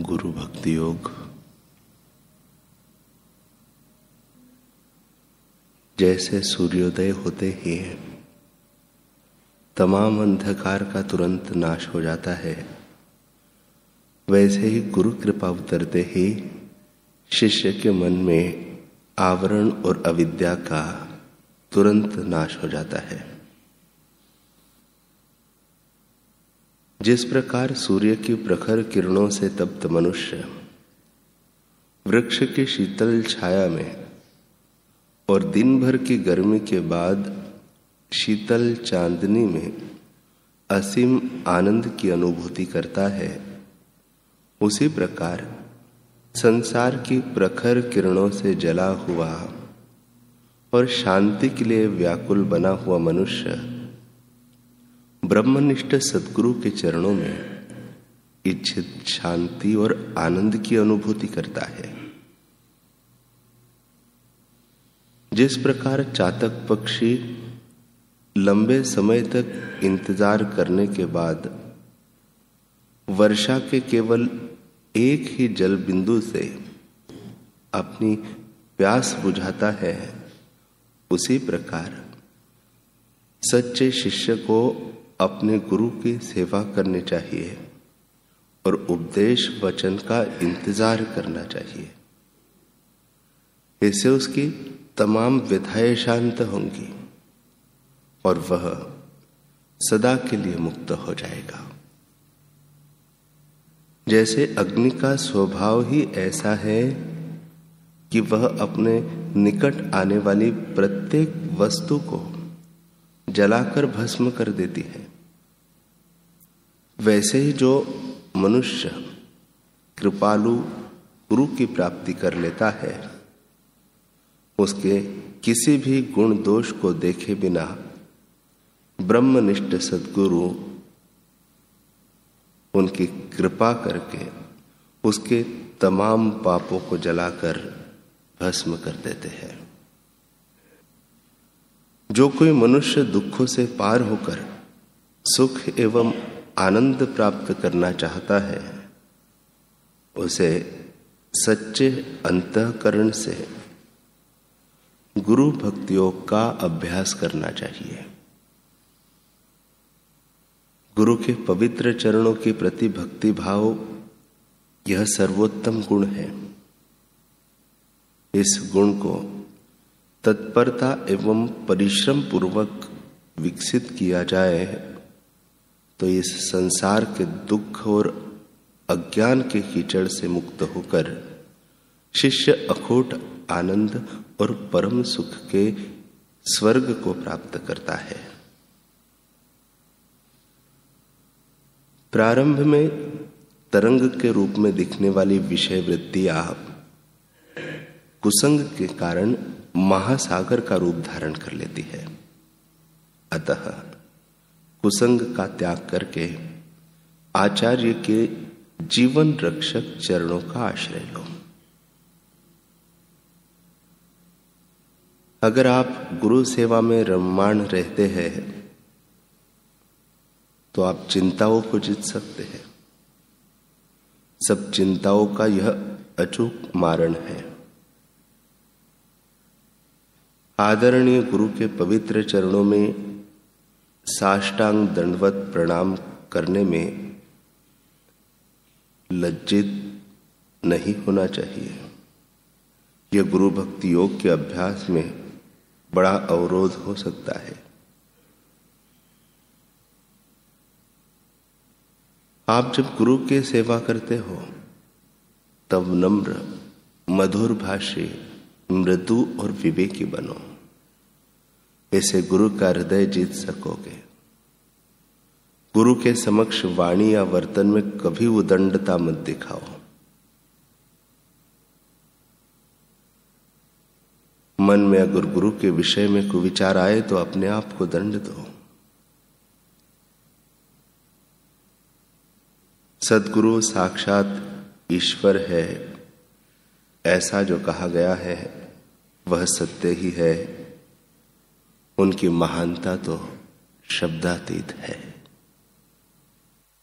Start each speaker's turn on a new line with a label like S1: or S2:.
S1: गुरु भक्ति योग। जैसे सूर्योदय होते ही तमाम अंधकार का तुरंत नाश हो जाता है, वैसे ही गुरु कृपा उतरते ही शिष्य के मन में आवरण और अविद्या का तुरंत नाश हो जाता है। जिस प्रकार सूर्य की प्रखर किरणों से तप्त मनुष्य वृक्ष की शीतल छाया में और दिन भर की गर्मी के बाद शीतल चांदनी में असीम आनंद की अनुभूति करता है, उसी प्रकार संसार की प्रखर किरणों से जला हुआ और शांति के लिए व्याकुल बना हुआ मनुष्य ब्रह्मनिष्ठ सद्गुरु के चरणों में इच्छित शांति और आनंद की अनुभूति करता है। जिस प्रकार चातक पक्षी लंबे समय तक इंतजार करने के बाद वर्षा के केवल एक ही जल बिंदु से अपनी प्यास बुझाता है, उसी प्रकार सच्चे शिष्य को अपने गुरु की सेवा करनी चाहिए और उपदेश वचन का इंतजार करना चाहिए। इससे उसकी तमाम व्यथाएं शांत होंगी और वह सदा के लिए मुक्त हो जाएगा। जैसे अग्नि का स्वभाव ही ऐसा है कि वह अपने निकट आने वाली प्रत्येक वस्तु को जलाकर भस्म कर देती है, वैसे ही जो मनुष्य कृपालु गुरु की प्राप्ति कर लेता है, उसके किसी भी गुण दोष को देखे बिना ब्रह्मनिष्ठ सद्गुरु उनकी कृपा करके उसके तमाम पापों को जलाकर भस्म कर देते हैं। जो कोई मनुष्य दुखों से पार होकर सुख एवं आनंद प्राप्त करना चाहता है, उसे सच्चे अंतःकरण से गुरु भक्ति योग का अभ्यास करना चाहिए। गुरु के पवित्र चरणों के प्रति भक्ति भाव यह सर्वोत्तम गुण है। इस गुण को तत्परता एवं परिश्रम पूर्वक विकसित किया जाए तो इस संसार के दुख और अज्ञान के कीचड़ से मुक्त होकर शिष्य अखोट आनंद और परम सुख के स्वर्ग को प्राप्त करता है। प्रारंभ में तरंग के रूप में दिखने वाली विषय वृत्तियां कुसंग के कारण महासागर का रूप धारण कर लेती है। अतः कुसंग का त्याग करके आचार्य के जीवन रक्षक चरणों का आश्रय लो। अगर आप गुरु सेवा में रममाण रहते हैं तो आप चिंताओं को जीत सकते हैं। सब चिंताओं का यह अचूक मारण है। आदरणीय गुरु के पवित्र चरणों में साष्टांग दंडवत प्रणाम करने में लज्जित नहीं होना चाहिए। यह गुरु भक्ति योग के अभ्यास में बड़ा अवरोध हो सकता है। आप जब गुरु की सेवा करते हो तब नम्र, मधुर भाषी, मृदु और विवेकी बनो। ऐसे गुरु का हृदय जीत सकोगे। गुरु के समक्ष वाणी या वर्तन में कभी उदंडता मत दिखाओ। मन में अगर गुरु के विषय में कोई विचार आए तो अपने आप को दंड दो। सद्गुरु साक्षात ईश्वर है, ऐसा जो कहा गया है वह सत्य ही है। उनकी महानता तो शब्दातीत है।